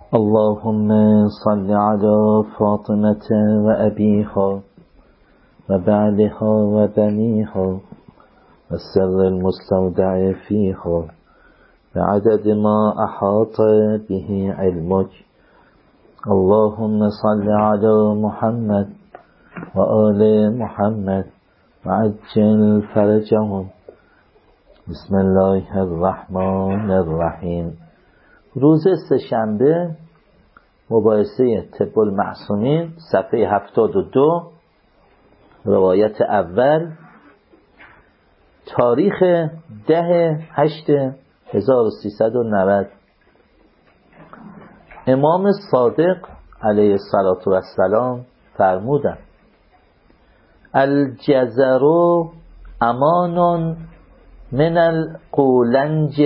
اللهم صل على فاطمة وأبيها وبعلها وبنيها والسر المستودع فيها بعدد ما أحاط به علمك. اللهم صل على محمد وآل محمد وعجل فرجهم. بسم الله الرحمن الرحیم. روز سه‌شنبه مباحثه طب المعصومین صفحه 72 روایت اول، تاریخ 10/8/1390. امام صادق علیه السلام فرمودند: الجزر امان من القولنج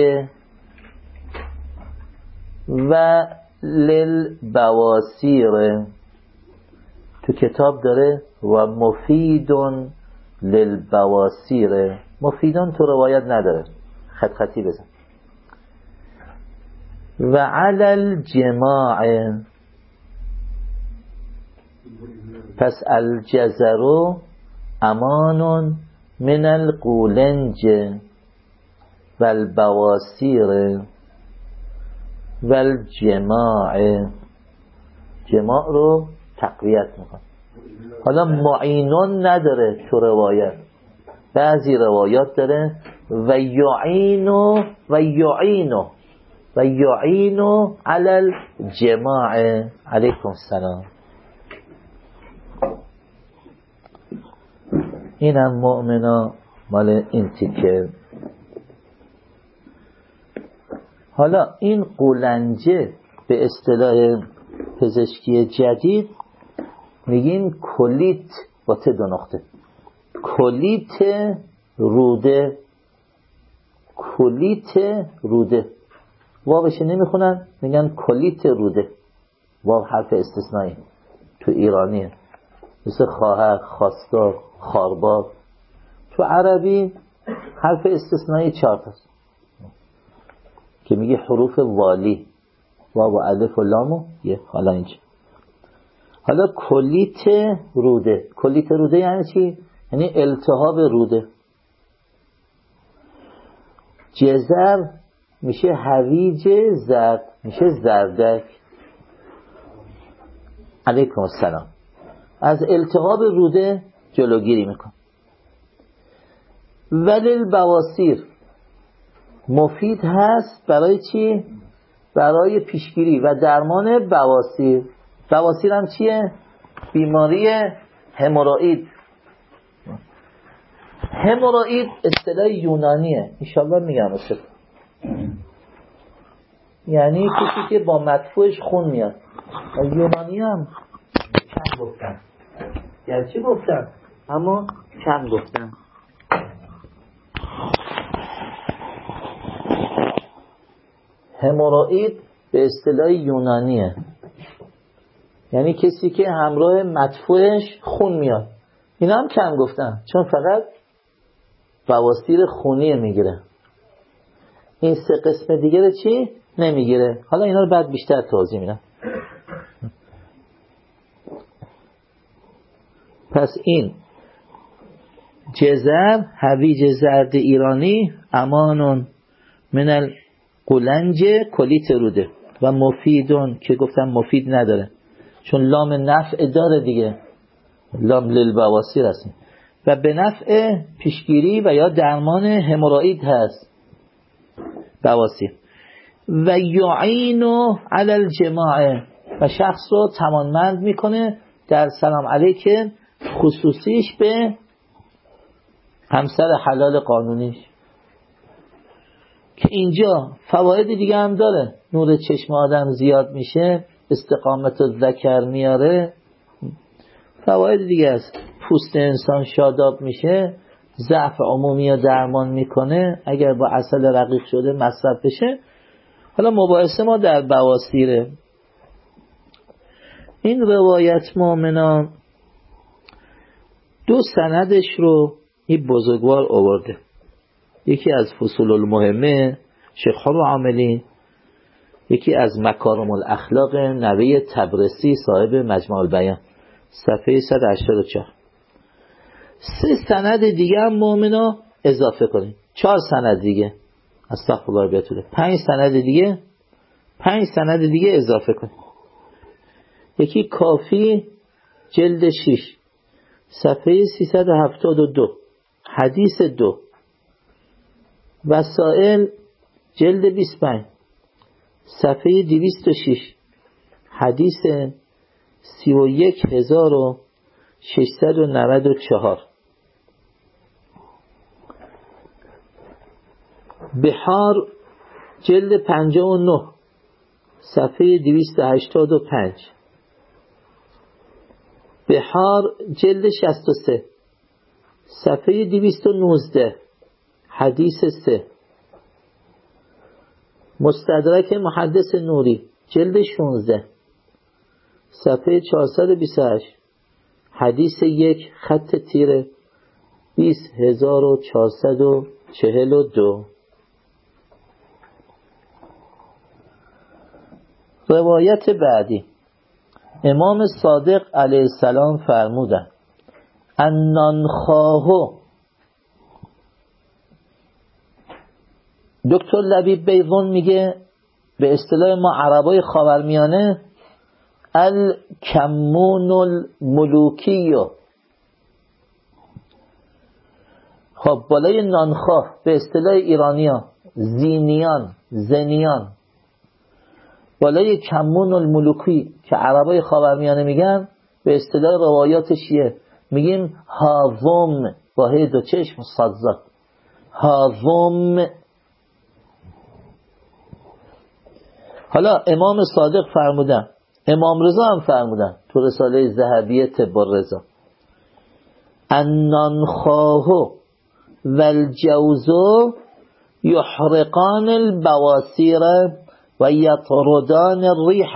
و للبواسیر. تو کتاب داره و مفیدون للبواسیر. مفیدون تو روایت نداره، خطی بزن. و علی الجماع، پس الجزر امان من القولنج و البواسیر و الجماع. جماع رو تقویت میکنه. حالا معینون نداره تو روایت، بعضی روایات داره و یعینو علی الجماع. علیکم السلام. اینم مؤمنا مال این تیکه. حالا این قولنجه به اصطلاح پزشکی جدید میگیم کلیت با ت دو نقطه، کلیت روده. واوش نمیخونن، میگن کلیت روده. واو حرف استثنایی تو ایرانیه، مثل خواهر، خواستار، خاربار. تو عربی حرف استثنایی 4 تاست که میگه حروف والی، واو و الف و لام و یه. حالا اینجا حالا کلیت روده یعنی چی؟ یعنی التهاب روده. جزر میشه هویج زرد، میشه زردک. علیکم السلام. از التهاب روده جلوگیری میکن. ولی البواسیر مفید هست برای چی؟ برای پیشگیری و درمان بواسیر. بواسیر هم چیه؟ بیماری هموروئید. هموروئید اصطلاح یونانیه، انشالله میگم اصلا، یعنی کسی که با مدفوعش خون میاد. یونانی هم کم گفتن، گرچه گفتن اما کم گفتن. هموروئید به اصطلاح یونانیه، یعنی کسی که همراه مدفوعش خون میاد. اینا هم کم گفتن چون فقط بواسیر خونی میگیره، این 3 قسم دیگه رو چی نمیگیره. حالا اینا رو بعد بیشتر توضیح میدم. پس این جزر هویج زرد ایرانی امانون من القولنج کلیت روده و مفیدون که گفتم مفید نداره چون لام نفع داره دیگه، لام للبواسیر هست و به نفع پیشگیری و یا درمان هموروئید هست بواسیر. و یعینو علی الجماع، و شخص رو توانمند میکنه در سلام علیک، خصوصیش به همسر حلال قانونیش، که اینجا فواید دیگه هم داره. نور چشم آدم زیاد میشه، استقامت ذکر میاره، فواید دیگه است. پوست انسان شاداب میشه، ضعف عمومی رو درمان میکنه اگر با عسل رقیق شده مصرف بشه. حالا مباحثه ما در بواسیره. این روایت مؤمنان 2 سندش رو این بزرگوار آورده. یکی از فصول المهمه شیخ عاملی یکی از مکارم الاخلاق نوی طبرسی صاحب مجمع البیان، صفحه 184. 3 سند دیگه هم مؤمنا اضافه کنیم، 4 سند دیگه، استغفرالله بیاتوله، 5 سند دیگه، 5 سند دیگه اضافه کنیم. یکی کافی جلد 6 صفحه 372 حدیث 2. وسائل جلد 25 صفحه 206 حدیث 31694. بحار جلد 59 صفحه 285. بحار جلد 63 صفحه 219 حدیث 3. مستدرک محدث نوری جلد 16 صفحه 428 حدیث 1 خط تیره 20442. روایت بعدی، امام صادق علیه السلام فرمودند انانخواهو. دکتر لبیب بیضون میگه به اصطلاح ما عربای خاورمیانه الکمون الملوکیو. خب بالای نانخواه به اصطلاح ایرانیان زینیان، زنیان، بالای کمون الملوکی که عربای خاورمیانه میگن به اصطلاح روایات شیعه میگیم هاوم با هی دو چشم صادزاد، هاوم. حالا امام صادق فرمودن، امام رضا هم فرمودن تو رساله ذهبیه طب الرضا، النانخواه والجوزو یحرقان البواسیر و یطردان الریح.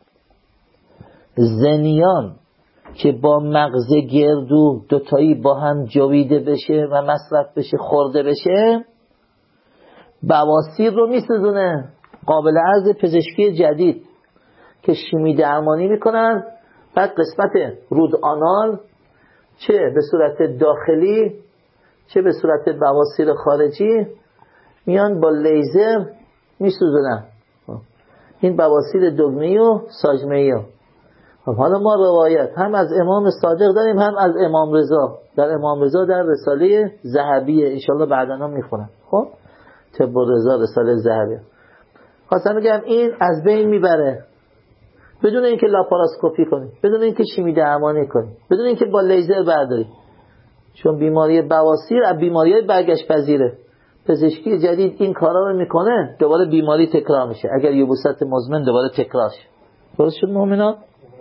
زنیان که با مغز گردو دوتایی با هم جویده بشه و مصرف بشه، خورده بشه، بواسیر رو میسوزونه. قابل عرض پزشکی جدید که شیمی درمانی میکنن، بعد قسمت رودآنال چه به صورت داخلی چه به صورت بواسیر خارجی میان با لیزر میسوزونن این بواسیر دگمه‌ای و ساجمه‌ای. حالا ما روایت هم از امام صادق داریم هم از امام رضا. در امام رضا در رساله ذهبیه، انشالله بعداً هم میخونم. خب طب الرضا رساله ذهبیه. خواستم بگم این از بین میبره بدون اینکه لاپاراسکوپی کنی، بدون اینکه شیمی درمانی کنی، بدون اینکه با لیزر برداری. چون بیماری بواسیر از بیماری‌های برگشت پذیره. پزشکی جدید این کارا رو میکنه، دوباره بیماری تکرار میشه. اگر یبوست مزمن دوباره تکرار شه. درست شد مومنان؟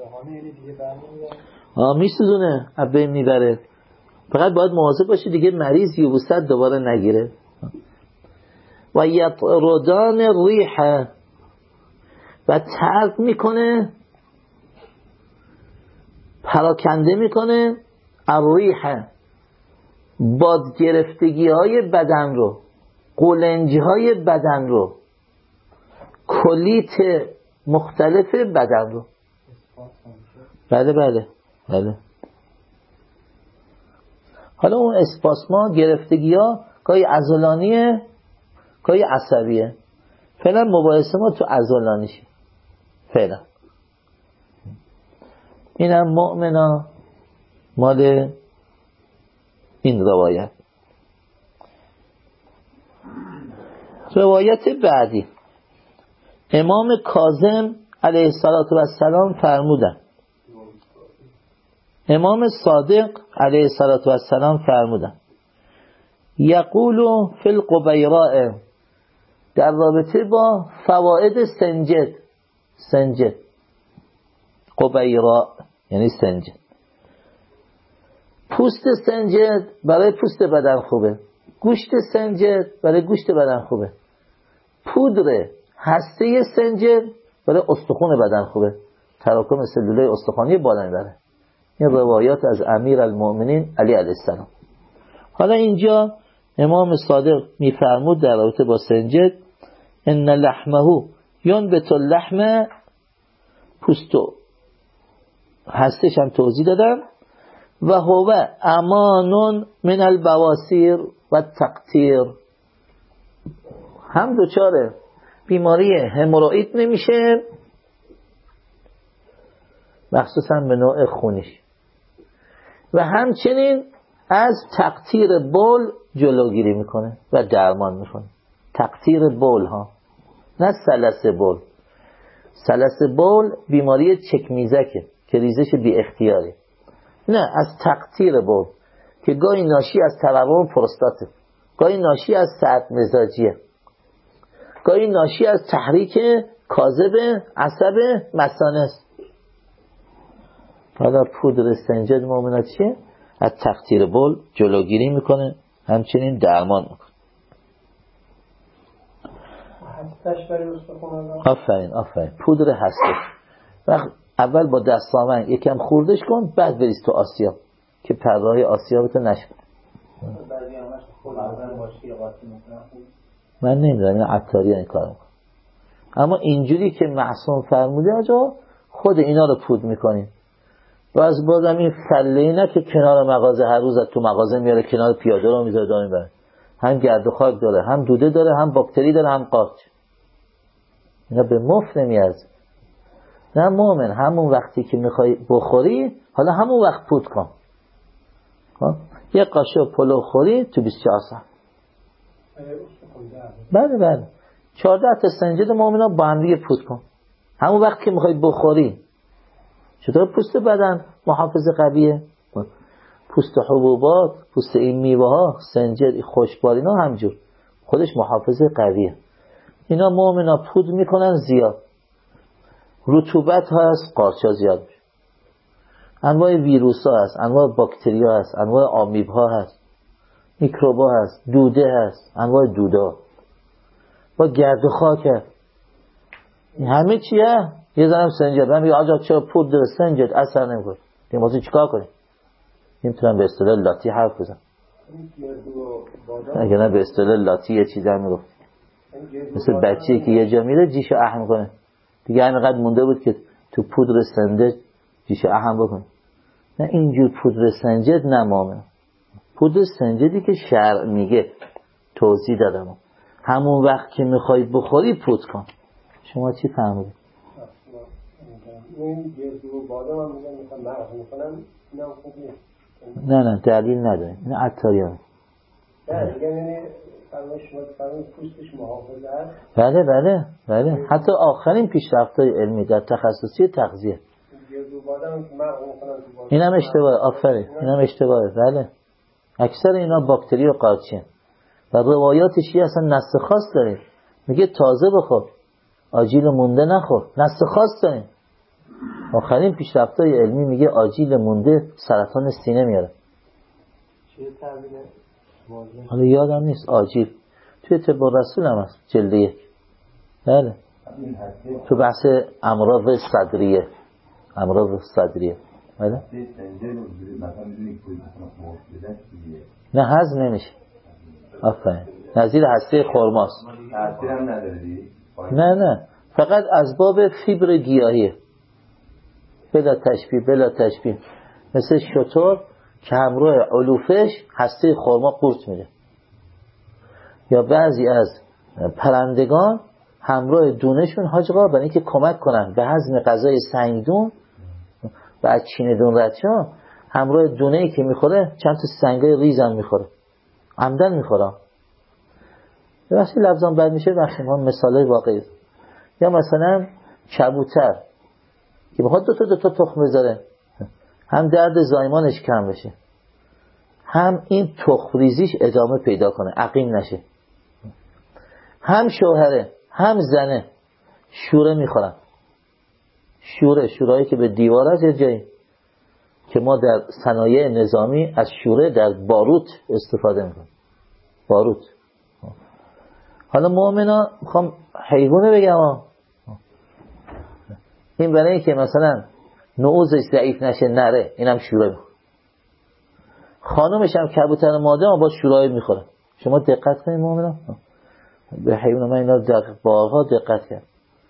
میسوزونه، از بین میبره. فقط باید مواظب باشی دیگه مریض یبوست دوباره نگیره. و یطردان الریح، و طرد میکنه، پراکنده میکنه الریح، باد گرفتگی های بدن رو، قولنج های بدن رو، کلیت مختلف بدن رو. بله. حالا اون اسپاسما گرفتگی ها گاهی عضلانیه گاهی عصبیه. فعلا مباحثه ما تو عضلانیشه فعلا. اینم مؤمنا مال این روایت. روایت بعدی، امام کاظم علیه السلام فرمودن، امام صادق علیه السلام فرمودن یقول فی القبیراء، در رابطه با فواید سنجد قبیراء یعنی سنجد. پوست سنجد برای پوست بدن خوبه، گوشت سنجد برای گوشت بدن خوبه، پودر هسته سنجد برای استخوان بدن خوبه، تراکم سلوله استخوانی بالا میبره. این روایات از امیر المؤمنین علی علیه السلام. حالا اینجا امام صادق میفرمود در رابطه با سنجد ان لحمه ینبت اللحم، پوست و هستش هم توضیح دادم. و هو امان من البواسیر و تقطیر، هم دچار بیماری هموروئید نمیشه، مخصوصا به نوع خونش، و همچنین از تقطیر بول جلوگیری میکنه و درمان میکنه. تقطیر بول ها، نه سلس بول. سلس بول بیماری چکمیزکه که ریزش بی اختیاری، نه از تقطیر بول که گاهی ناشی از تورم پروستاته، گاهی ناشی از سعد مزاجیه، گاهی ناشی از تحریک کاذب عصب مثانه است. حالا پودر سنجد مومنات چیه؟ از تقطیر بول جلوگیری میکنه، همچنین درمان میکنه. آفرین پودر هستش. وقت اول با دستامن یکم خوردش کن، بعد بریز تو آسیاب که پرهای آسیابتو نشکن. من نمیدونم، این عطاری این کار میکنم، اما اینجوری که معصوم فرموده آجا خود اینا رو پود میکنیم. و از بازم این فله نه که کنار مغازه هر روز تو مغازه میاره کنار پیاده رو میذاره داره میبره، هم گرد و خاک داره، هم دوده داره، هم باکتری داره، هم قارچ. اینا به مفت نمیارزه. نه مومن، همون وقتی که میخوای بخوری حالا همون وقت پود کن. یک قاشق پلو خوری تو 24 ساعت. بله 14 تا سنجد مومنا با هم دیگه پود کن همون وقت که میخوای بخوری. چطور پوست بدن محافظ قویه؟ پوست حبوبات، پوست این میوه ها، سنجد، خوشبال اینا همجور خودش محافظ قویه. اینا مومنا پود میکنن زیاد. رطوبت هست قارچا زیاد میشه، انواع ویروس ها هست، انواع باکتری ها هست، انواع آمیب ها هست، میکروب ها هست، دوده هست، انواع دوده ها با گرد و خاک هست. این همه چیه؟ یه زنم سنجد من میگه آجا چرا پودر سنجد اثر نمیکنه؟ این واسه چیکار کنیم؟ نمیتونم به اصطلاح لاتی حرف بزنم، اگه نه به اصطلاح لاتی یه چیزی هم میگفت، مثل بچه‌ای که یه جا میره جیشو اهم کنه دیگه، همینقدر مونده بود که تو پودر سنجد جیشو اهم بکنه. نه اینجور پودر سنجد نمامه. پودر سنجدی که شرع میگه توضیح دادم، همون وقت که میخوای بخوری پود کن. شما چی فهمیدید؟ نه دلیل نداره، این عطاری هم بله حتی آخرین پیشرفت‌های علمی در تخصصی تغذیه این هم اشتباهه. آفرین این هم اشتباهه. بله اکثر اینا باکتری و قارچی و روایات شیعه اصلا نص خاص داره، میگه تازه بخور، آجیل مونده نخور، نص خاص داره. آخرین پیشرفت‌های علمی میگه آجیل مونده سرطان سینه میاره. حالا یادم نیست آجیل توی طب رسول هم هست جلد 1. بله تو بحث امراض صدریه بله نه هضم نمیشه. آفرین نظیر هسته خرماست. نه فقط از باب فیبر گیاهیه، بلا تشبیه مثل شتر که همراه علوفش هسته خرما قورت میده، یا بعضی از پرندگان همراه دونشون حاجقا برای اینکه کمک کنن به هضم غذای سنگدون و از چیندون ردشون، همراه دونه‌ای که میخوره چند تا سنگای ریزم میخوره، عمدن میخوره. وقتی لفظان بد میشه وقتی ما مثالای واقعی، یا مثلا کبوتر که بخواد دو تا تخم بذاره، هم درد زایمانش کم بشه، هم این تخم ریزیش ادامه پیدا کنه، عقیم نشه، هم شوهره هم زنه شوره میخورن. شورهایی که به دیوار از یه جایی که ما در صنایع نظامی از شوره در باروت استفاده میکنیم. باروت. حالا مؤمنا میخوام حیوانه بگم این برای این که مثلا نعوزش ضعیف نشه نره، اینم شوره میخوره. خانومش هم کبوتر ماده با شورای میخوره. شما دقت کنید مؤمنا به حیوان، من اینا بارها دقت کردم.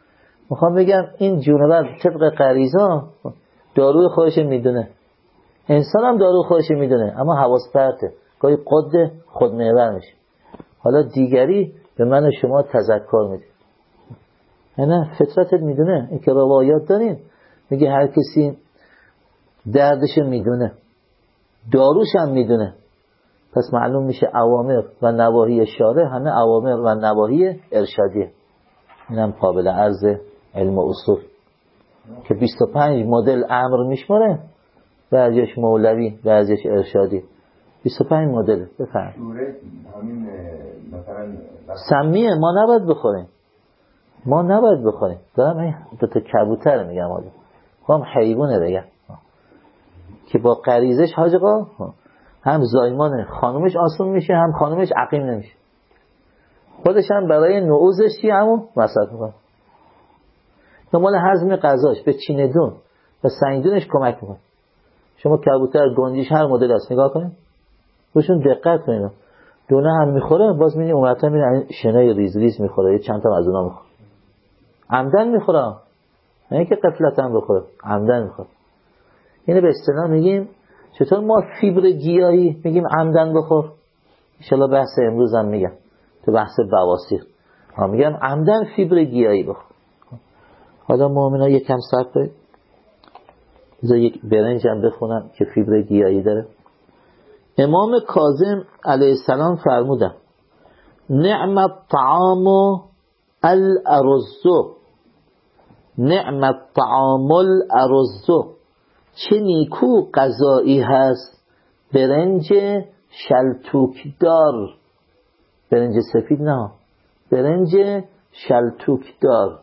میخوام بگم این جونور طبق غریزه داروی خودش میدونه، انسان هم داروی خودش میدونه، اما حواس پرته، گاهی قد خودمحور میشه. حالا دیگری به من و شما تذکر میده، نه فطرتت میدونه. این که روایات داریم میگه هر کسی دردش میدونه، داروش هم میدونه، پس معلوم میشه اوامر و نواهی شارع همه اوامر و نواهی ارشادیه. اینم قابل عرض علم و اصول که 25 مدل امر میشماره، بعضیش مولوی بعضیش ارشادی، 25 مدل. بفرمایید. همین مثلا سمیه ما نباید بخوریم، ما نباید بخوریم. دارم این دوتا کبوتر میگم، آجا هم حیوانه بگم که با غریزش حاج آقا هم زایمان خانومش آسون میشه، هم خانومش عقیم نمیشه، خودش هم برای نعوزش همون مصرف میکنه. مال هضم غذاش به چیندون و سنگدونش کمک میکنه. شما کبوتر گنجیش هر مدل هست نگاه کنید، روشون دقت کنید، دونه هم میخوره، باز میبینید اون وقتا میبینید شنای ریز ریز میخوره، یه چند تا از اونها میخوره، عمدن میخوره، نه اینکه غفلت هم بخوره، عمدن میخوره. اینو به اصطلاح میگیم چطور ما فیبر گیاهی میگیم عمدن بخور. ان شاءالله بحث امروز هم میگم تو بحث بواسیر میگم عمدن فیبر گیاهی بخور. حالا مؤمنا یکم صبر کنید، بذار یک برنج هم بخونم که فیبر گیاهی داره. امام کاظم علیه السلام فرمودن نعم الطعام الارز، نعم الطعام الارز، چه نیکو غذایی هست برنج شلتوکدار، برنج سفید نه، برنج شلتوکدار.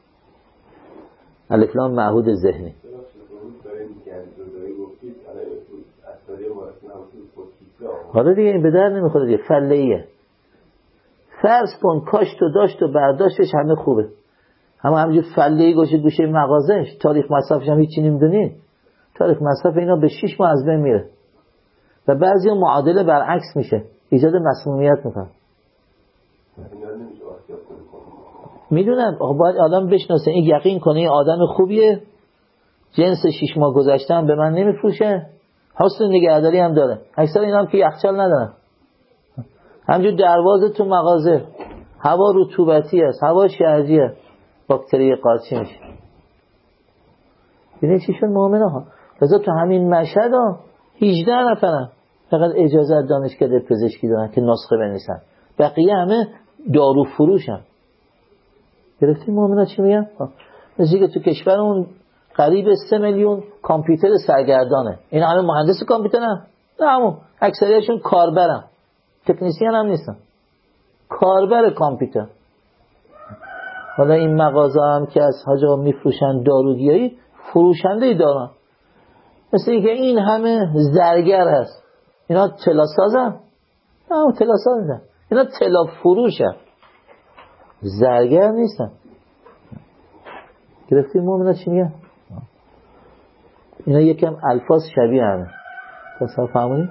الف لام معهود ذهنی. حالا دیگه این به در نمیخوره دیگه، فلهیه. فرض کن کاشت و داشت و برداشتش همه خوبه، اما همینجور فلهی گوشه مغازش، تاریخ مصرفش هم هیچی نمیدونی، تاریخ مصرف اینا به 6 ماه از بین میره و بعضی معادله برعکس میشه، ایجاد مسمومیت میکنه. میدونم باید آدم بشناسه، این یقین کنه این آدم خوبیه، جنس 6 ماه گذشته به من نمیفروشه، حسن نگهداری هم داره. اکثر اینا هم که یخچال ندارن، همجور دروازه تو مغازه، هوا رطوبتی است، هوا شرجیه، باکتری قارچی میشه. ببین چی شد مؤمنا ها. لذا تو همین مشهد ها 18 نفرن فقط اجازه دانشکده پزشکی دارن که نسخه بنویسن، بقیه همه دارو فروشن. گرفتین مؤمنا چی میگن؟ مثل که تو کشورمون قریب 3 میلیون کامپیوتر سرگردانه. این همه مهندس کامپیوترن؟ نه، همون اکثریتشون کاربرن، تکنیسیان هم نیستن، کاربر کامپیوتر. حالا این مغازه هم که از حاج آقا میفروشن داروگیایی، فروشنده دارن، مثل اینکه این همه زرگر هست. اینا طلا سازن؟ نه، طلا سازن، اینا طلا فروشن، زرگر نیستن. گرفتیم مؤمنا چی میگن؟ اینا یکم الفاظ شبیه همه، تصور فهمونی؟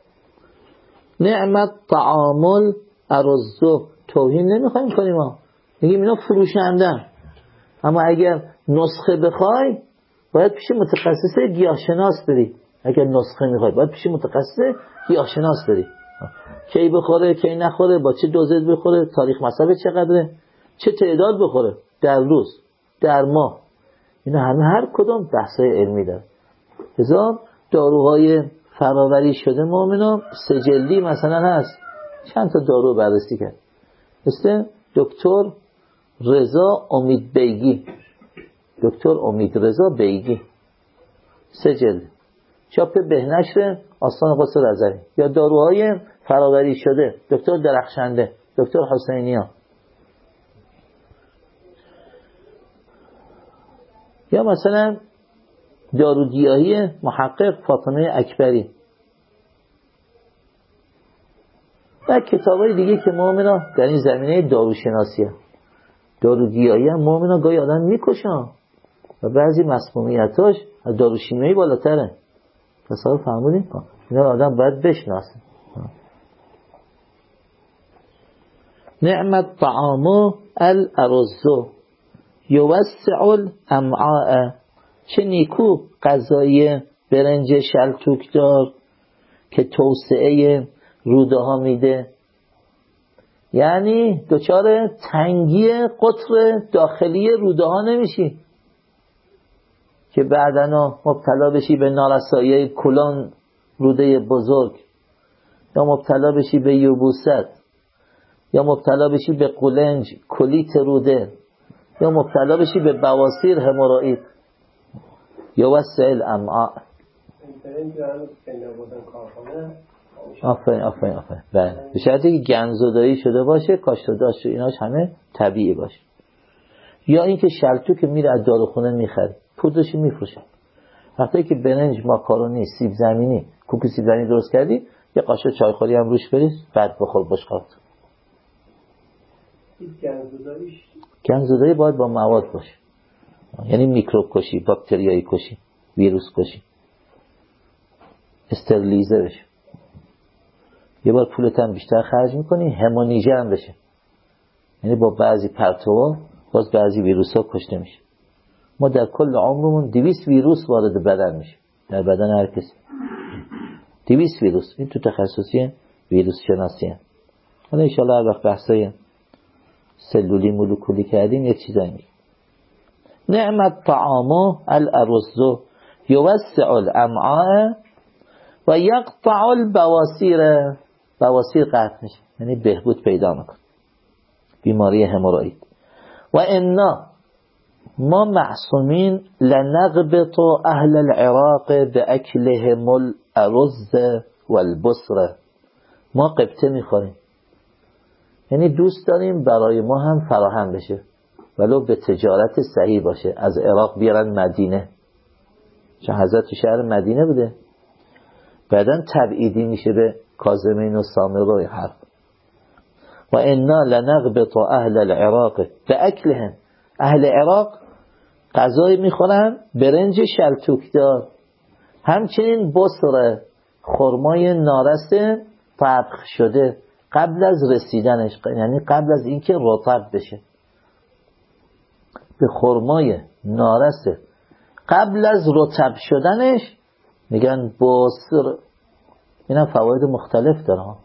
نعمت تعامل ارزو، توهین نمیخوایم کنیم ها، میگیم اینا فروشندن، اما اگر نسخه بخوای باید پیش متخصص گیاهشناس بری. اگر نسخه میخوای باید پیش متخصص گیاهشناس بری، کی بخوره کی نخوره، با چه دوزت بخوره، تاریخ مصرف چقدره، چه تعداد بخوره در روز در ماه. اینا همه هر کدوم بحثای علمی داره. لذا داروهای فراوری شده مؤمنا سجلی مثلا هست، چند تا دارو بررسی کرد، مثل دکتر رضا امید بیگی، دکتر امید رضا بیگی، سجل، چاپ بهنشر آستان قدس رضوی. یا داروهای فراوری شده دکتر درخشنده، دکتر حسینیان. یا مثلا داروگیاهی محقق فاطمه اکبری و کتابای دیگه که مؤمنا در این زمینه داروشناسیه. داروگیاهی هم مؤمنا گاهی آدم میکشن و بعضی مسمومیتاش از داروشیمیایی بالاتره. تصور فهمونی؟ اینا آدم باید بشناسه. نعمت طعام الارز، یوسع الامعاء، چه نیکو غذای برنج شلتوکدار که توسعه روده ها میده. یعنی دچار تنگی قطر داخلی روده ها نمیشی که بعداً مبتلا بشی به نارسایی کلون روده بزرگ، یا مبتلا بشی به یبوست، یا مبتلا بشی به قولنج کلیت روده، یا مبتلا بشی به بواسیر هموروئید. یوسع الامعاء. آفرین. بله، به شرطی که گندزدایی شده باشه، کاشته‌داشت و ایناش همه طبیعی باشه. یا اینکه شلتوک میره از داروخونه میخره، پودرش میفروشه. وقتی که برنج، ماکارونی، سیب زمینی، کوکو سیب زمینی درست کردی، یه قاشق چایخوری هم روش بریز، بعد بخور بشقاب. گندزدایی باید با مواد باشه، یعنی میکروب کشی، باکتریایی کشی، ویروس کشی، استرلیزه بشه. یه بار پولت هم بیشتر خرج میکنی، همونیژه هم بشه، یعنی با بعضی پرتوها باز بعضی ویروس ها کشته میشه. ما در کل عمرمون 200 ویروس وارد بدن میشه، در بدن هر کسی 200 ویروس. این تو تخصصی ویروس شناسیه. حالا انشاءالله هر وقت بحثای سلولی مولکولی کردیم یک چیزایی میگه. نعمت طعام الارز یوسع الامعاء و یقطع البواسیر. بواسیر قطع میشه، یعنی بهبود پیدا میکنه، بیماری هموروئید. و انا ما معصومین لنغبط اهل العراق باکلهم الارز والبصره. ما قبطه میخوریم، یعنی دوست داریم برای ما هم فراهم بشه، ولو به تجارت صحیح باشه، از عراق بیارن مدینه، چون حضرت تو شهر مدینه بوده، بعدن تبعیدی میشه به کاظمین و سامر و حرف. و انا لنغبط اهل العراق باکلهم. اهل عراق غذای میخورن برنج شلتوکدار، همچنین بصره، خرمای نارس طبخ شده قبل از رسیدنش، یعنی قبل از اینکه رطب بشه. به خرمای نارس قبل از رطب شدنش میگن بصر. اینا فواید مختلف داره.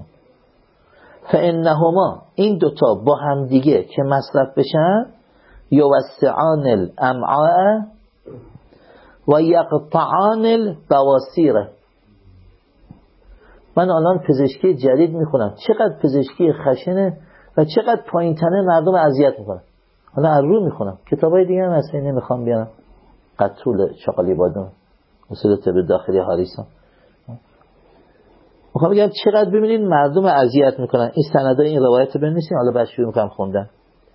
فانهما، این دوتا با هم دیگه که مصرف بشن، یوسعان الامعاء و یقطعان البواسیر. من الان پزشکی جدید میخونم، چقدر پزشکی خشنه و چقدر پایین تنه مردم اذیت میکنه. حالا از رو میخونم، کتابای دیگه هم اصلا نمیخوام بیارم، قطول شاقلی بادون، اصول طب داخلی هاریسان. میخوام بگم چقدر ببینید مردم اذیت میکنن. این سندای این روایت رو بنویسین، حالا بعد شروع میکنم خوندن.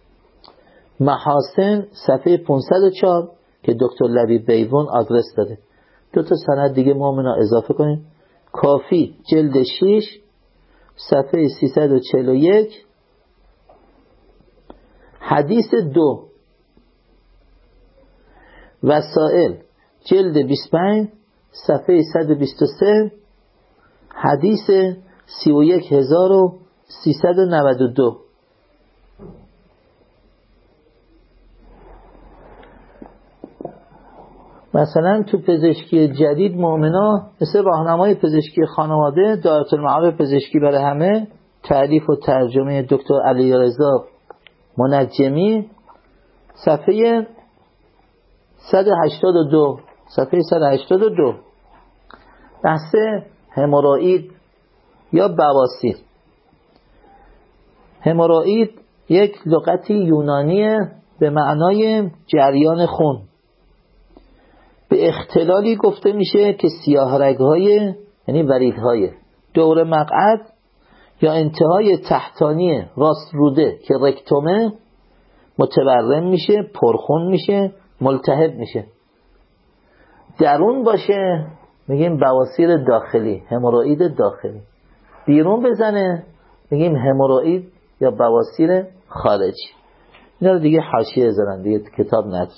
محاسن صفحه 504 که دکتر لبیب بیوون آدرس داده. دو تا سند دیگه مومنا اضافه کنیم. کافی جلد 6 صفحه 341 حدیث 2. وسائل جلد 25 صفحه 123 حدیث 31392. مثلا تو پزشکی جدید مؤمنا مثل راهنمای پزشکی خانواده، دایره المعارف پزشکی برای همه، تعریف و ترجمه دکتر علیرضا منجمی، صفحه 182 صفحه 182 بحث هموروئید یا بواسیر. هموروئید یک لغتی یونانیه به معنای جریان خون. به اختلالی گفته میشه که سیاه رگ‌های، یعنی وریدهای دور مقعد یا انتهای تحتانی راست روده که رکتومه متورم میشه، پرخون میشه، ملتهب میشه. درون باشه میگیم بواسیر داخلی، هموروئید داخلی. بیرون بزنه میگیم هموروئید یا بواسیر خارجی. اینا رو دیگه حاشیه زدن، دیگه کتاب نداره.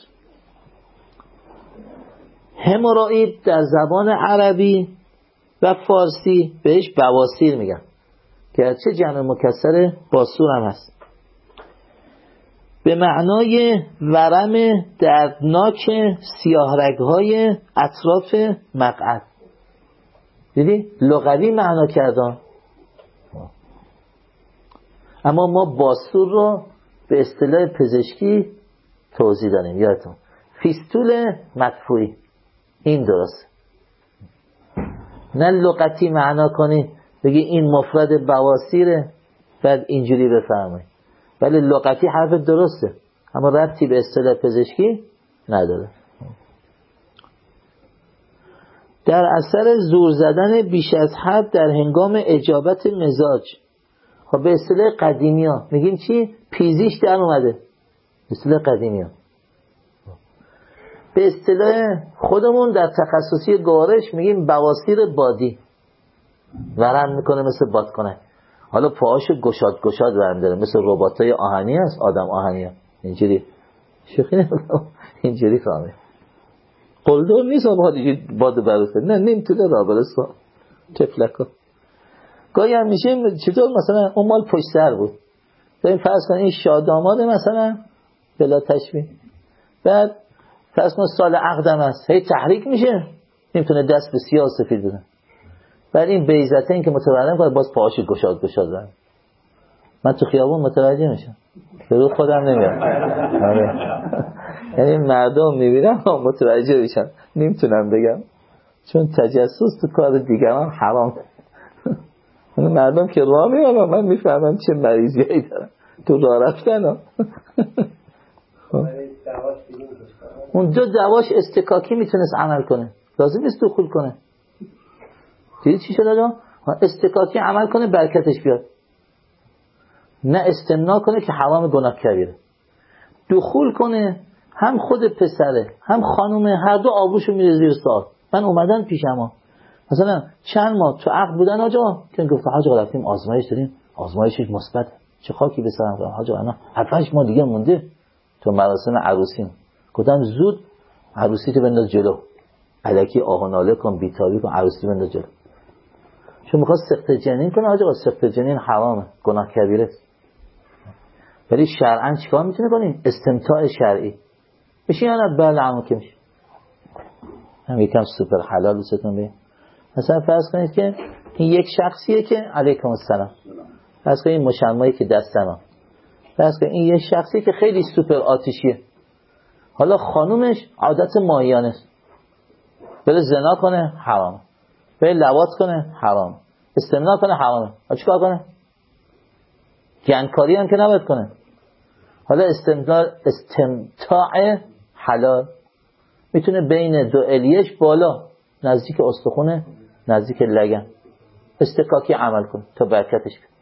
هموروئید در زبان عربی و فارسی بهش بواسیر میگن، گرچه جمع مکسر باسور هم هست. به معنای ورم دردناک سیاه رگ‌های اطراف مقعد. دیدی؟ لغوی معنا کردن. اما ما باسور رو به اصطلاح پزشکی توضیح دادیم. یادتون فیستول مدفوعی، این درست. نه لغتی معنا کنی بگی این مفرد بواسیره بعد اینجوری بفهمی، ولی لغتی حرف درسته اما ربطی به اصطلاح پزشکی نداره. در اثر زور زدن بیش از حد در هنگام اجابت مزاج. خب به اصطلاح قدیمی ها میگیم چی؟ پیزیش در اومده. به اصطلاح قدیمی ها. به اصطلاح خودمون در تخصصی گوارش میگیم بواسیر بادی. ورم میکنه مثل بادکنک. حالا پاهاشو گشاد ورم داره مثل رباتای آهنی هست، آدم آهنی هست. اینجوری شوخی نمیکنم، اینجوری فهمه قلدر نیست باد برسه، نه نمیتونه را برسه تفلکا. گاهی هم میشه چطور مثلا اون مال پشت سر بود، داریم فرض کنیم این شاداماده مثلا بلا تشبیه، بعد فرض کنیم سال عقدم هست، هی تحریک میشه نمیتونه دست به سیاه سفید بزن، بعد این بیزته این که متورم کنه باز پاهاشو گشاد برم. من تو خیابون متوجه میشم به رو خودم نمیاد. یعنی مردم میبینم متوجه میشن، نمیتونم بگم چون تجسس تو کار دیگران حرام. مردم که راه میرن من میفهمم چه مریضیایی دارن تو راه رفتن. اون دو دواش استکاکی میتونست عمل کنه، لازم نیست دخول کنه. دیدی چی شده جا؟ استکاکی عمل کنه برکتش بیاد، نه استمنا کنه که حرام گناه کبیره. دخول کنه هم خود پسره هم خانومه هر دو آبروشو میره زیر سوال. من اومدن پیشم مثلا چند ماه تو عقد بودن آجا که گفته حاج آقا رفتیم آزمایش دادیم آزمایشش مثبت، چه خاکی به سرم کنم حاج آقا 7-8 ماه دیگه مونده تو مراسم عروسیم. گفتم زود عروسی تو بنداز جلو، الکی آه و ناله کن بیتابی کن، عروسی بنداز جلو. چون میخواد سخت جنین کنه آجا، سخت جنین حرامه گناه کبیره. ولی شرعاً چیکار میتونه کنیم؟ استمتاع شرعی میشه یا نه؟ بله عمو که میشه. هم یکم سوپر حلال دوستتون بگیم. مثلا فرض کنید که این یک شخصیه که علیکم السلام، فرض کنید این مشمایی که دستم، فرض کنید این یک شخصیه که خیلی سوپر آتیشیه. حالا خانومش عادت ماهیانه است، بره زنا کنه حرامه، بره لواط کنه حرامه، استمنا کنه حرامه. چیکار کنه؟ گندکاری هم که نباید کنه. حالا استمتاع حلال میتونه بین دو الیش بالا نزدیک استخونه نزدیک لگن استکاکی عمل کن تا برکتش کن،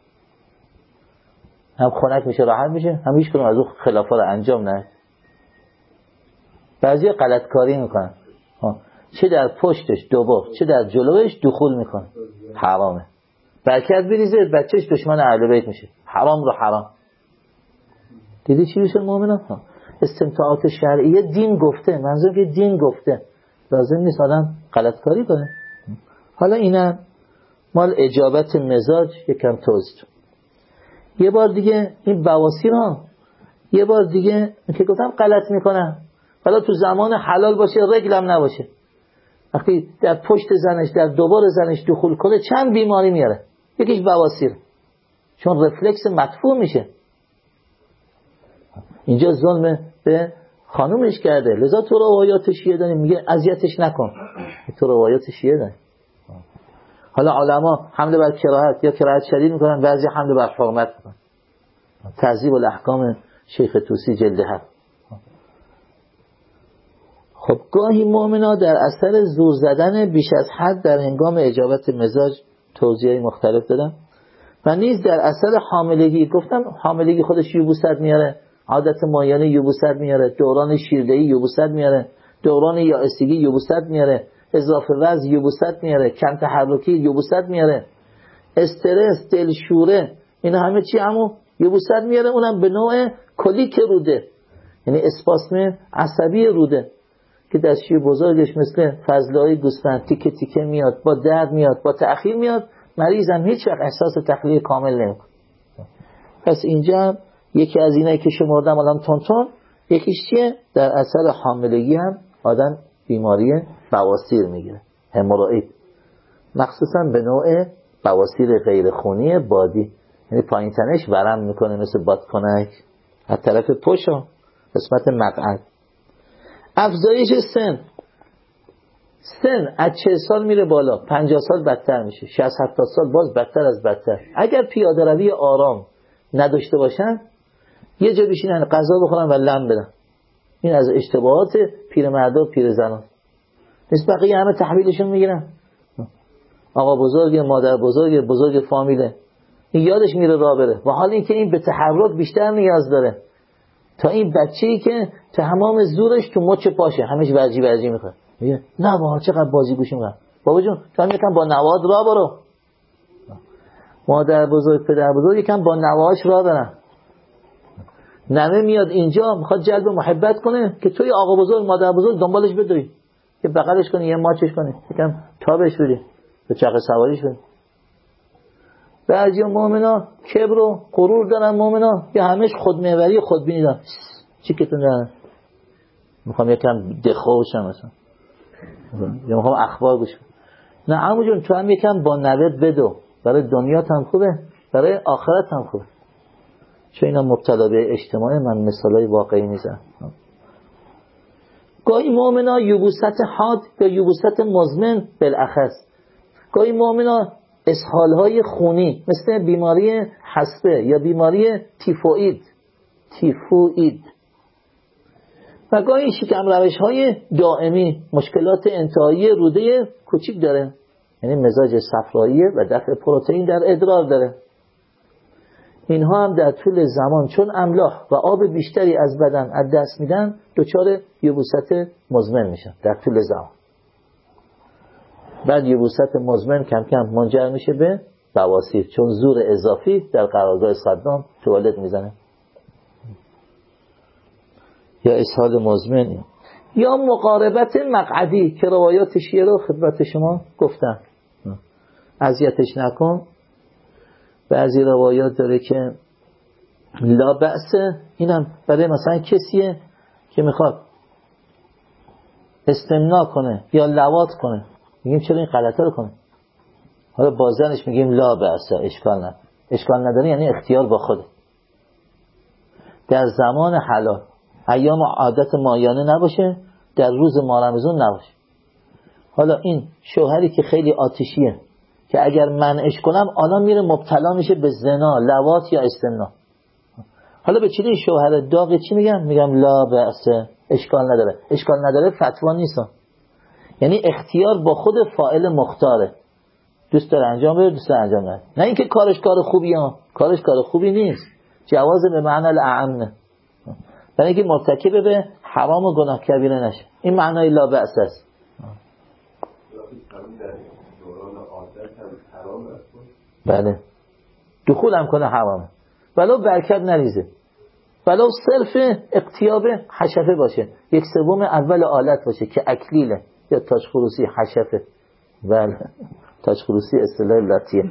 هم خنک میشه راحت میشه، هم هیچ کنم از اون خلافا رو انجام نه. بعضی غلط کاری میکنن چه در پشتش دوبار چه در جلوش دخول میکنه، حرامه. برکت بریزه بچهش دشمن اهل بیت میشه، حرام رو حرام. دیدی چی میشه مؤمنان؟ استمتاعات شرعیه دین گفته، منظور که دین گفته، لازم نیست آدم غلط کاری کنه. حالا اینم مال اجابت مزاج یکم توضیح. یه بار دیگه این بواسیر ها یه بار دیگه که گفتم غلط میکنن، حالا تو زمان حلال باشه رگلم نباشه، وقتی در پشت زنش در دوبار زنش دخول کنه چند بیماری میاره. یکیش بواسیر، چون رفلکس مدفوع میشه. اینجا ظلم به خانومش کرده، لذا تو روایات شیعه داریم میگه اذیتش نکن، تو روایات شیعه داریم. حالا علما حمل بر کراهت یا کراهت شدید میکنن، بعضی حمل بر حرمت میکنن. تهذیب الاحکام شیخ طوسی جلد 7. خب گاهی مؤمنا در اثر زور زدن بیش از حد در هنگام اجابت مزاج توضیحی مختلف دادم. و نیز در اثر حاملگی، گفتم حاملگی خودش یبوست میاره، عادت مایانه یبوست میاره، دوران شیردهی یبوست میاره، دوران یائسگی یبوست میاره، اضافه وزن یبوست میاره، کم تحرکی یبوست میاره، استرس، دلشوره، اینا همه چی همون یبوست میاره. اونم به نوع کلیک روده، یعنی اسپاسم عصبی روده که دستشوی بزرگش مثل فضله‌های گوسفند تیکه تیکه میاد، با درد میاد، با تأخیر میاد. مریضم هیچ وقت احساس تخلیه کامل نمیکنه. پس اینجا یکی از اینایی که شمردم الان تون یکیش چیه؟ در اثر حاملگی هم آدم بیماری بواسیر میگیره، هموروئید، مخصوصا به نوع بواسیر غیر خونی بادی، یعنی پایین تنش ورم میکنه مثل بادکنک از طرف پشت قسمت مقعد. افزایش سن از 40 سال میره بالا، 50 سال بدتر میشه، 60-70 سال باز بدتر از بدتر. اگر پیاده روی آرام نداشته باشن یه جا بشینن غذا بخورن و لم بدن. این از اشتباهات پیرمردا و پیرزنان نیست. بقیه همه تحویلشون میگیرن، آقا بزرگ، مادر بزرگ، بزرگ فامیله، این یادش میره راه بره، و حال این که این به تحرک بیشتر نیاز داره تا این بچه‌ای که تمام زورش تو مچ پاشه، همش ورجی میخواد. میگه نه بابا چقدر بازی گوش میکنم. بابا جون تو هم یکم با نواد راه برو. مادر بزرگ، پدر بزرگ یکم با نواهاش راه برن. نمه میاد اینجا میخواد جلب محبت کنه که توی آقا بزرگ، مادر بزرگ دنبالش بدوی، که بغلش کنی، یه ماچش کنی، یکم تابش بدی، به چرخ سواریش بدی. بعضی مؤمنا کبر و غرور دارن، مؤمنا یا همش خودمحوری، خودبینی دارن. چی که تون دارن؟ میخوام یکم دخو بشم مثلا، یا میخوام اخبار گوش کنم. نه عمو جون تو هم یکم با نوت بدو، برای دنیات هم خوبه، برای آخرت هم خوبه. چون اینا مبتلا به اجتماع، من مثالای واقعی میزنم. گاهی مؤمنا یبوست حاد یا یبوست مزمن بالاخص، گاهی مؤمنا اسهالهای خونی مثل بیماری حصبه یا بیماری تیفوئید و گاهی شکم روش‌های دائمی، مشکلات انتهایی روده کوچیک داره، یعنی مزاج صفرایی و دفع پروتئین در ادرار داره. اینها هم در طول زمان چون املاح و آب بیشتری از بدن از دست میدن دچار یبوست مزمن میشن در طول زمان. بعد یبوست مزمن کم کم منجر میشه به بواسیر، چون زور اضافی در قرارگاه صدام توالت میزنه. یا اسهال مزمن یا مقاربت مقعدی که روایاتش رو خدمت شما گفتم، اذیتش نکن. بعضی روایات داره که لا بأس، اینم برای مثلا کسیه که میخواد استمنا کنه یا لواط کنه، میگیم چرا این غلطه رو کنه؟ حالا بازنش میگیم لا بأس، اشکال نداره، یعنی اختیار با خوده. در زمان حلال، ایام عادت مایانه نباشه، در روز ماه رمضان نباشه. حالا این شوهری که خیلی آتشیه که اگر منعش کنم الان میره مبتلا میشه به زنا، لواط یا استمنا. حالا به چیزی شوهر داغ چی میگم لا بأس، اشکال نداره فتوا نیست، یعنی اختیار با خود فاعل مختاره، دوست داره انجام بده، دوست داره انجام نده. نه اینکه کارش کار خوبیه، کارش کار خوبی نیست، جواز به معنی الاعم، برای اینکه مرتکب به حرام و گناه کبیره نشه. این معنای لا بأس است. بله دخول هم کنه حرامه، ولو برکت نریزه، ولو صرف اقتیاب حشفه باشه، 1/3 اول آلت باشه که اکلیله یا تاج خروسی حشفه. بله تاج خروسی اصطلاح لاتیه.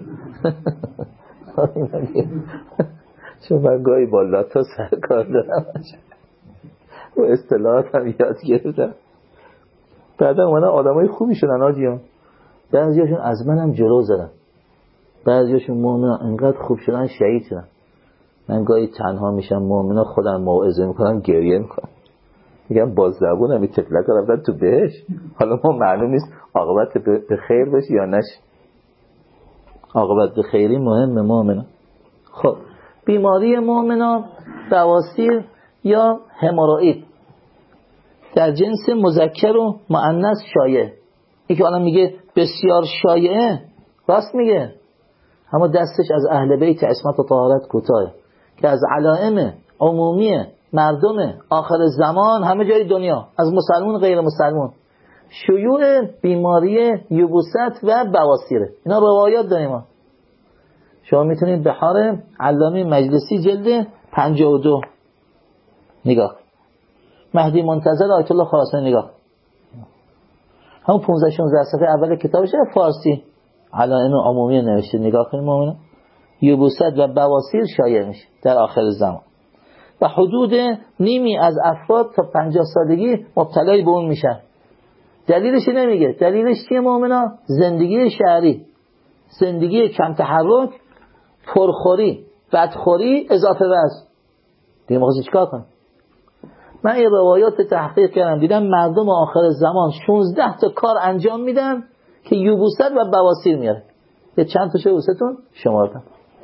چون من گاهی با لاتا سرکار دارم و اصطلاحات هم یاد گرفتم. بعدا اومدن آدمای خوبی شدن آجیان، بعضیاشون از منم جلو زدن، بعضیاشون مؤمنا انقدر خوب شدن شهید شدن. من گاهی تنها میشم، مؤمنا خودم موعظه میکنم، گریه میکنم، میگم با زبونم این تفلک رفتن تو بهش، حالا ما معلوم نیست عاقبت به خیر بشه یا نشه. عاقبت به خیری مهمه مؤمنا. خب بیماری مؤمنا بواسیر یا هموروئید در جنس مذکر و مؤنث شایع. این که الان میگه بسیار شایعه، راست میگه، اما دستش از اهل بیت عصمت و طهارت کوتاه، که از علائم عمومی مردم آخر زمان همه جای دنیا، از مسلمون غیر مسلمون، شیوع بیماری یبوست و بواسیره. اینا روایات داریم ما. شما میتونید بحار علامه مجلسی جلد 52 نگاه، مهدی منتظر آیت الله خراسانی نگاه، همون 15-16 صفحه اول کتابش فارسی علائم عمومی نوشته، نگاه کنید مؤمنان. یبوست و بواسیر شایع میشه در آخر زمان. و حدود نیمی از افراد تا 50 سالگی مبتلای به اون میشن. دلیلش نمیگه. دلیلش چیه مؤمنا؟ زندگی شهری، زندگی کم تحرک، پرخوری، بدخوری، اضافه وزن. دیگه ما چیکار کنیم؟ من یه روایات تحقیق کردم، دیدم مردم آخر زمان 16 تا کار انجام میدن که یبوست و بواسیر میاره. یه چند تا یبوستون شماردم.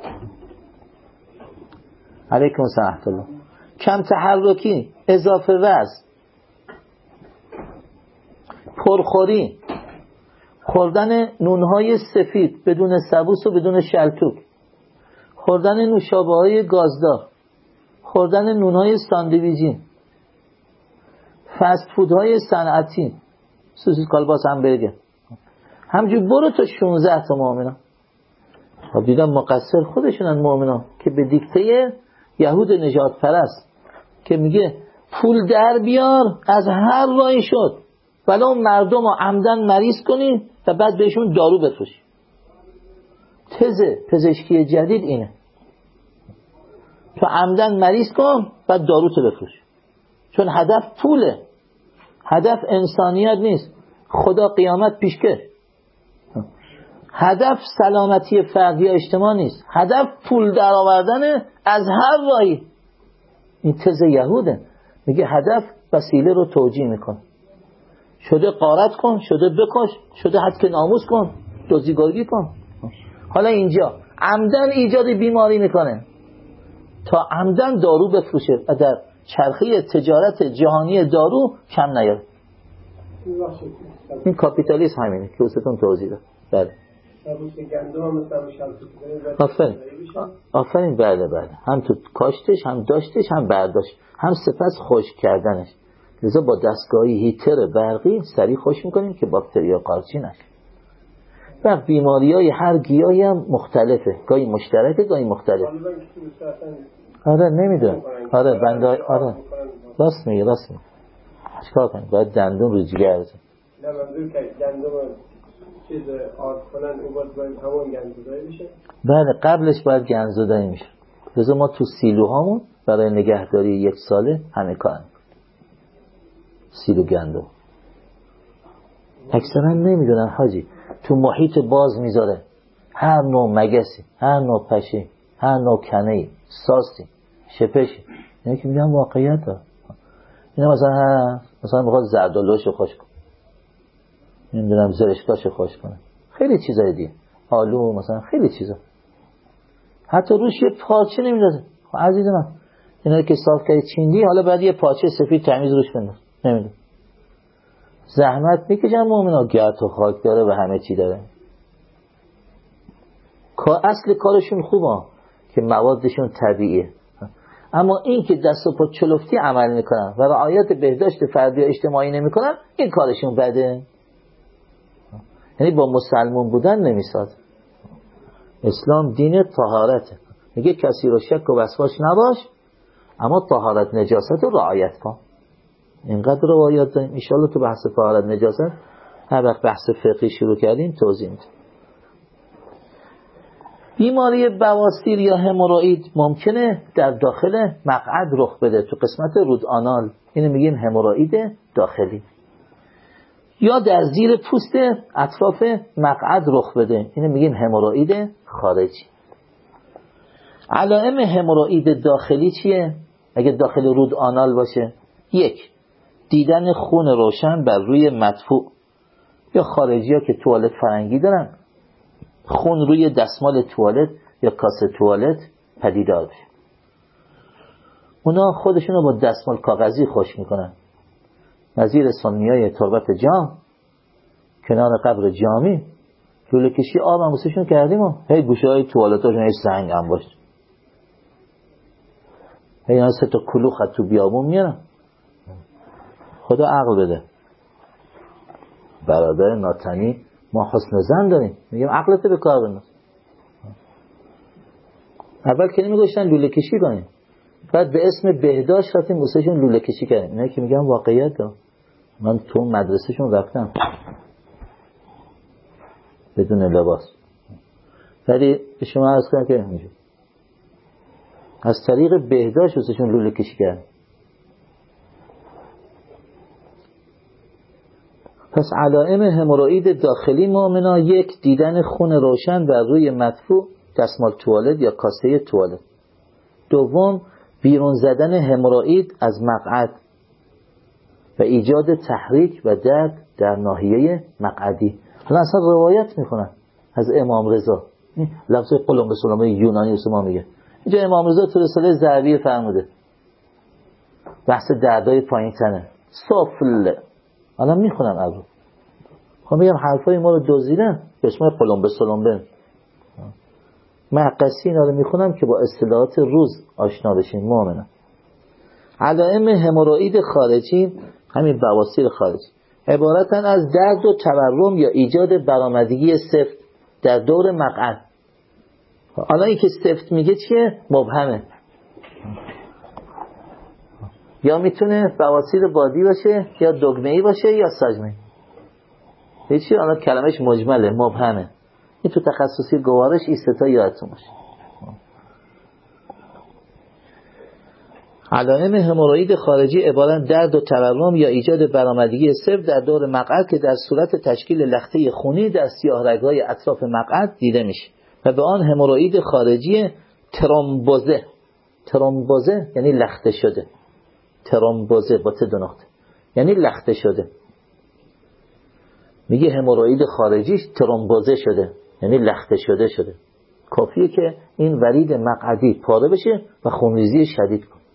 علیکم السلام. کم تحرکی، اضافه وزن، پرخوری، خوردن نونهای سفید بدون سبوس و بدون شلتوک، خوردن نوشابه‌های گازدار، خوردن نونهای ساندویجی، فست فودهای صنعتی، سوسیس کالباس همبرگر. همجور برو تا 16 تا مؤمنا. خب دیدم مقصر خودشونن مؤمنا که به دیکته یهود نجات پرست که میگه پول در بیار از هر راهی شد، ولو مردم رو عمدن مریض کنی و بعد بهشون دارو بفروشی. تزه پزشکی جدید اینه، تو عمدن مریض کن بعد دارو تو بفروش، چون هدف پوله، هدف انسانیت نیست، خدا قیامت پیشکش. هدف سلامتی فردی یا اجتماع نیست، هدف پول در آوردن از هر راهی. این تز یهوده، میگه هدف وسیله رو توجیه میکن. شده غارت کن، شده بکش، شده حد ناموس کن، دزدیگری کن. حالا اینجا عمدن ایجاد بیماری میکنه تا عمدن دارو بفروشه و در چرخه تجارت جهانی دارو کم نیاره. این کاپیتالیسم همینه که وستون توضیح داد. بله آفرین. بله هم تو کاشتش، هم داشتش، هم برداشت، هم سپس خشک کردنش. لذا با دستگاهی هیتر برقی سریع خشک میکنیم که باکتریا قارچی نشه. و بیماریای هر گیاهی هم مختلفه، گاهی مشترکه گاهی مختلف. آره نمیدونم. آره بنده آره راست میگه. چیکار کنیم؟ باید دندون رو جگر بزنیم. نه منظور که دندون چیز آرد کنن اون باید همون گندزدایی بشه؟ بله قبلش باید گندزدایی میشه. لذا ما تو سیلوهامون برای نگهداری 1 ساله همه کار میکنیم. سیلو گندم اکثرا نمیدونن حاجی، تو محیط باز میذاره هر نوع مگسی، هر نوع پشه، هر نوع کنهی، ساسی، شپشی. اینه که میگم واقعیت ها. اینه مثلا میخواد زردالوشو خوش کن، نمیدونم زرشکاشو خوش کنه، خیلی چیزای دیگه، آلو مثلا، خیلی چیزا. حتی روش یه پارچه نمیدازه. عزیز من اینا که صاف کردی چیندی، حالا بعد یه پارچه سفید تمیز روش بنداز. نمیدونم زحمت میکشن مؤمنا، گرد و خاک داره و همه چی داره. اصل کارشون خوبه که موادشون طبیعیه، اما این که دست و پا چلفتی عمل میکنن و رعایت بهداشت فردی و اجتماعی نمیکنن، این کارشون بده. یعنی با مسلمان بودن نمیساد. اسلام دین طهارته، میگه کسی رو شک و وسواس نباش، اما طهارت نجاست رو رعایت کن. اینقدر روایات داریم. ان شاءالله تو بحث طهارت نجاست هر وقت بحث فقهی شروع کردیم توضیح میدیم. بیماری بواسیر یا هموروئید ممکنه در داخل مقعد رخ بده، تو قسمت رودآنال، اینو میگیم هموروئید داخلی، یا در زیر پوست اطراف مقعد رخ بده، اینو میگیم هموروئید خارجی. علائم هموروئید داخلی چیه؟ اگه داخل رودآنال باشه، 1. دیدن خون روشن بر روی مدفوع، یا خارجی ها که توالت فرنگی دارن، خون روی دستمال توالت یا کاسه توالت پدیدار بشه. اونا خودشونو با دستمال کاغذی خوش میکنن، نظیر سنیای تربت جام کنار قبر جامی لوله کشی آب هم بسشون کردیم و هی گوشه های توالتاشون هی سنگ هم باشه، هی اینا 3 تا کلوخ تو بیابون میارن. خدا عقل بده. برادر ناتنی ما حسن زن داریم، میگیم عقلت به کار بنداز. اول که نمیگوشتن لوله کشی کنیم، بعد به اسم بهداشت رفتیم بوسهشون لوله کشی کردیم. اینا که میگم واقعیت دارم، من تو مدرسهشون رفتم بدون لباس. ولی به شما عرض کنم که اینجور از طریق بهداشت واسهشون لوله کشی کرد. پس علائم هموروئید داخلی مؤمنا: 1. دیدن خون روشن بر روی مدفوع دستمال توالت یا کاسه توالت. 2. بیرون زدن هموروئید از مقعد و ایجاد تحریک و درد در ناحیه مقعدی. حالا اصلا روایت میکنن از امام رضا، لفظ قلم به سلامه یونانی است ما میگه. اینجا امام رضا تو رساله ذهبی فرموده بحث دردای پایین تنه سفل. حالا میخونم ابرو خب میگم حرفای ما رو دزدیدن به اسم قلم به سلامه. معقسی اینا رو میخونم که با اصطلاحات روز آشنا بشین مؤمنان. علائم هموروئید خارجی، همین بواسیر خارجی، عبارتن از درد و تورم یا ایجاد برآمدگی سفت در دور مقعد. حالا این که سفت میگه چیه؟ مبهمه. یا میتونه بواسیر بادی باشه یا دگمه‌ای باشه یا ساجمه‌ای. هیچی، حالا کلمش مجمله، مبهمه. این تو تخصصی گوارش این ستا یادتون باشه. علائم هموروئید خارجی عبارت درد و تورم یا ایجاد برآمدگی سفت در دور مقعد که در صورت تشکیل لخته خونی در سیاه رگ‌های اطراف مقعد دیده میشه و به آن هموروئید خارجی ترومبوزه. ترومبوزه یعنی لخته شده. ترومبوزه با ت دو نقطه یعنی لخته شده. میگه هموروئید خارجیش ترومبوزه شده یعنی لخته شده. کافیه که این ورید مقعدی پاره بشه و خونریزی شدید کنه.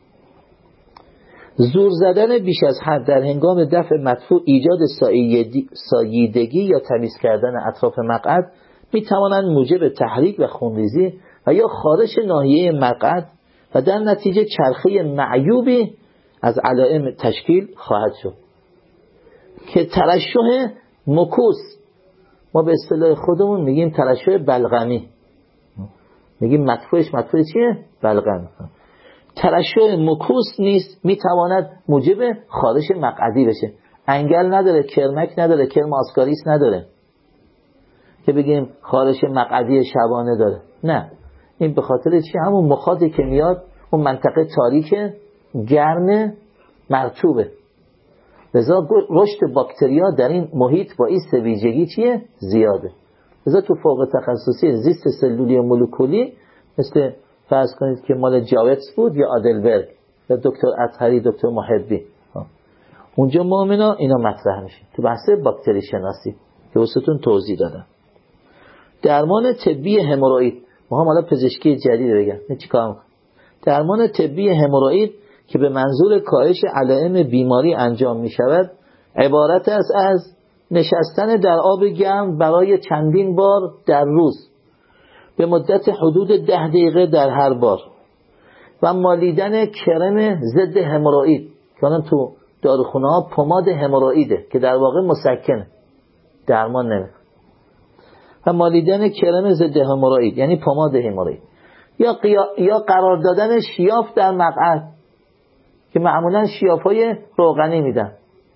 زور زدن بیش از حد در هنگام دفع مدفوع، ایجاد ساییدگی یا تمیز کردن اطراف مقعد میتوانند موجب تحریک و خونریزی و یا خارش ناحیه مقعد و در نتیجه چرخه معیوبی از علائم تشکیل خواهد شد که ترشح مکوس، ما به اصطلاح خودمون میگیم ترشح بلغمی، میگیم مدفوع چیه؟ بلغم. ترشح مکوس نیست میتواند موجب خارش مقعدی بشه. انگل نداره، کرمک نداره، کرم آسکاریس نداره که بگیم خارش مقعدی شبانه داره. نه، این به خاطر چی؟ همون مخاطی که میاد اون منطقه تاریک گرم مرطوبه، لذا رشد باکتریا در این محیط با این سویجگی چیه؟ زیاده. لذا تو فوق تخصصی زیست سلولی و مولکولی مثل فرض کنید که مال جاوتس بود یا آدلبرگ یا دکتر اطهری، دکتر محبی، اونجا مؤمنا اینا مطرح میشه تو بحث باکتری شناسی که واسهتون توضیح دادم. درمان طبی هموروئید، ما هم حالا پزشکی جدید بگم نه چیکار میکنه. درمان طبی هموروئید که به منظور کاهش علائم بیماری انجام میشود عبارت است از نشستن در آب گرم برای چندین بار در روز به مدت حدود 10 دقیقه در هر بار و مالیدن کرم ضد هموروئید که الان تو داروخونه ها پماد هموروئیده که در واقع مسکنه، درمان نمیکنه، و مالیدن کرم ضد هموروئید یعنی پماد هموروئید یا قرار دادن شیاف در مقعد که معمولا شیاف‌های روغنی میدن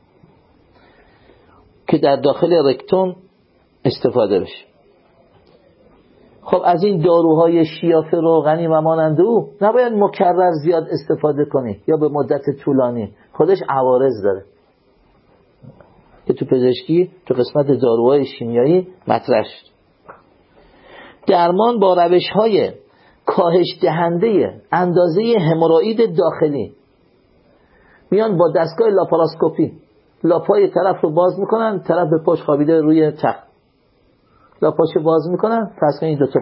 که در داخل رکتوم استفاده بشه. خب از این داروهای شیاف روغنی و مانند او نباید مکرر زیاد استفاده کنی یا به مدت طولانی، خودش عوارض داره که تو پزشکی تو قسمت داروهای شیمیایی مطرح شد. درمان با روش‌های کاهش دهنده اندازه هموروئید داخلی، میان با دستگاه لاپاراسکوپی لاپای طرف رو باز میکنن، طرف به پاش خوابیده روی تخت، لاپاشو باز میکنن، فرض کنید دو تا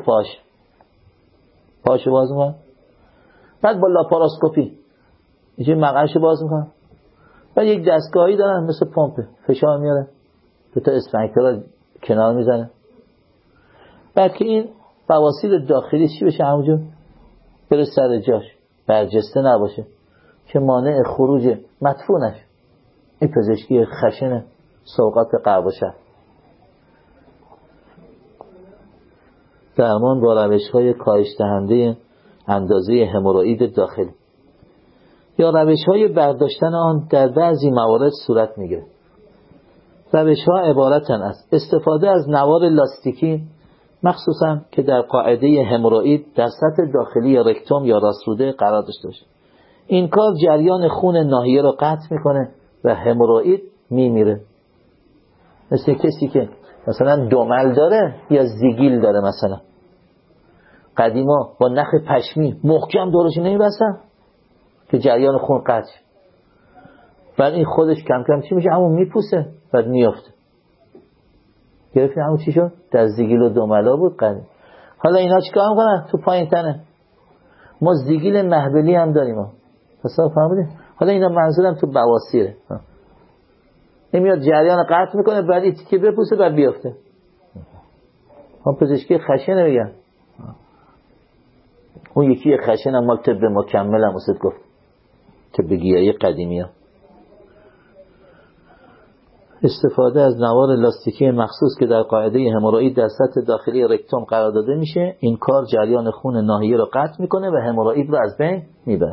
پاشو باز میکنن، بعد با لاپاراسکوپی اینجوری مقعدشو باز میکنن، بعد یک دستگاهی دارن مثل پمپ فشار میاره، دو تا اسفنکترها کنار میزنه، بعد که این بواسیر داخلی چی بشه همونجا بره سر جاش، برجسته نباشه که مانع خروج مدفوع نشه. این پزشکی خشن سوقات غرب و شرق. درمان با روش‌های کاهش دهنده اندازه هموروئید داخلی یا روش‌های برداشتن آن در بعضی موارد صورت می‌گیرد. روش‌ها عبارتند از استفاده از نوار لاستیکی مخصوصا که در قاعده همورائید در سطح داخلی رکتوم یا راستروده قرار داشته باشه. این کار جریان خون ناحیه رو قطع میکنه و همورائید میمیره. مثل کسی که مثلا دومل داره یا زیگیل داره، مثلا قدیما با نخ پشمی محکم دورش نمیبستن که جریان خون قطع، بعد این خودش کم کم چی میشه؟ همون میپوسه بعد میافته. گرفتیم همون چی شد؟ در زیگیل و دوملا بود قدیم. حالا اینا چیکار میکنن؟ تو پایین تنه. ما زیگیل مهبلی هم داریم تصور فهمیدین؟ حالا اینا منظورم تو بواسیره. این میاد جریان قطع میکنه بعد این تیکه بپوسه بعد بیافته. هم پزشکی خشنه بگن. اون یکی خشن هم مال طب مکمل هم واسه گفت که بگیایی قدیمی ها. استفاده از نوار لاستیکی مخصوص که در قاعده همورائید در سطح داخلی رکتوم قرار داده میشه، این کار جریان خون ناحیه رو قطع میکنه و همورائید رو از بین میبره.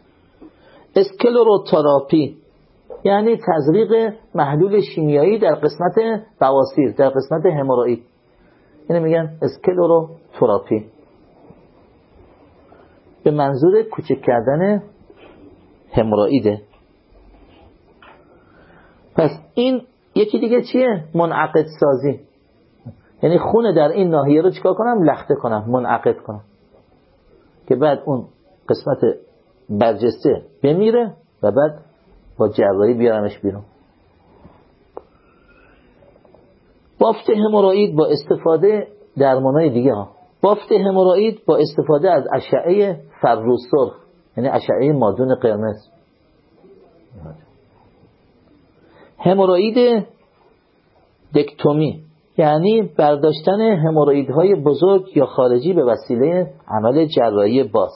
اسکلروتراپی یعنی تزریق محلول شیمیایی در قسمت بواسیر، در قسمت همورائید، یعنی میگن اسکلروتراپی به منظور کوچک کردن همورائیده. پس این یکی دیگه چیه؟ منعقد سازی، یعنی خون در این ناحیه رو چیکار کنم؟ لخته کنم، منعقد کنم که بعد اون قسمت برجسته بمیره و بعد با جراحی بیارمش بیرون. بافت همورائید با استفاده درمانای دیگه ها. بافت همورائید با استفاده از اشعه فروسرخ، یعنی اشعه مادون قرمز. همورائید دکتومی یعنی برداشتن همورائیدهای بزرگ یا خارجی به وسیله عمل جراحی باز.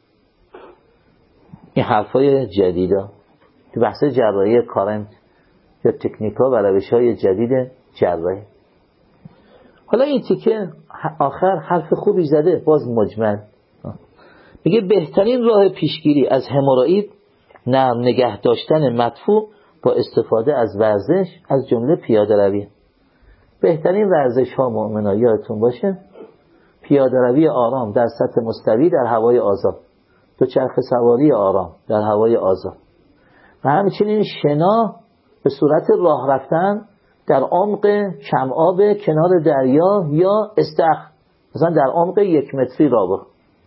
این حرفای جدیده تو بحث جراحی کارنت یا تکنیک‌ها و روش‌های جدید جراحی. حالا این تیکه آخر حرف خوبی زده، باز مجمل میگه بهترین راه پیشگیری از همورائید نرم نگه داشتن مدفوع با استفاده از ورزش از جمله پیاده روی. بهترین ورزش ها مؤمنا یادتون باشه پیاده روی آرام در سطح مستوی در هوای آزاد، دوچرخه سواری آرام در هوای آزاد و همچنین شنا به صورت راه رفتن در عمق کم آب کنار دریا یا استخر، مثلا در عمق 1 متری راه برو.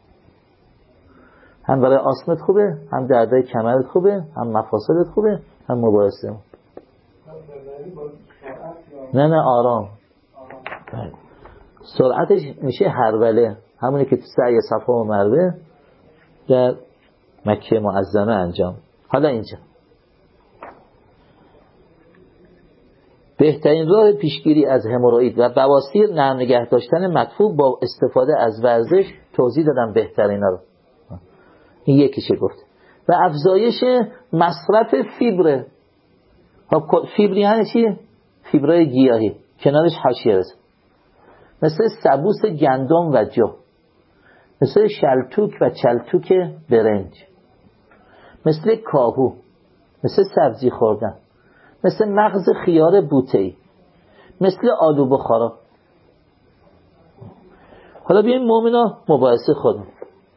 هم برای آسمت خوبه، هم دردای کمرت خوبه، هم مفاصلت خوبه، هم مباحثه. نه آرام. سرعتش میشه هروله، همونی که تو سعی صفا و مروه در مکه معظمه انجام. حالا اینجا بهترین راه پیشگیری از همورائید و بواسیر نرم نگه داشتن مدفوع با استفاده از ورزش. توضیح دادم بهترینا رو، این یکیشه گفت. و افزایش مصرف فیبر. فیبر یعنی چی؟ فیبرای گیاهی، کنارش حاشیه بزن، مثل سبوس گندم و جو، مثل شلتوک و چلتوک برنج، مثل کاهو، مثل سبزی خوردن، مثل مغز خیار بوته‌ای، مثل آلو بخارا. حالا بیایم مومنا مباحثه خودم.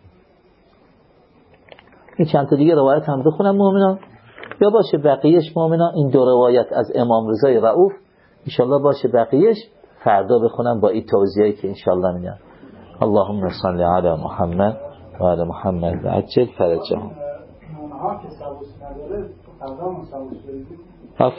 این چند تا دیگه روایت هم بخونم مومنا، یا باشه بقیهش مومنا این دو روایت از امام رضای رؤوف انشالله باشه بقیهش فردا بخونم با این توضیحی که انشالله میگم. اللهم صل علی محمد و علی محمد و عجل فرجهم.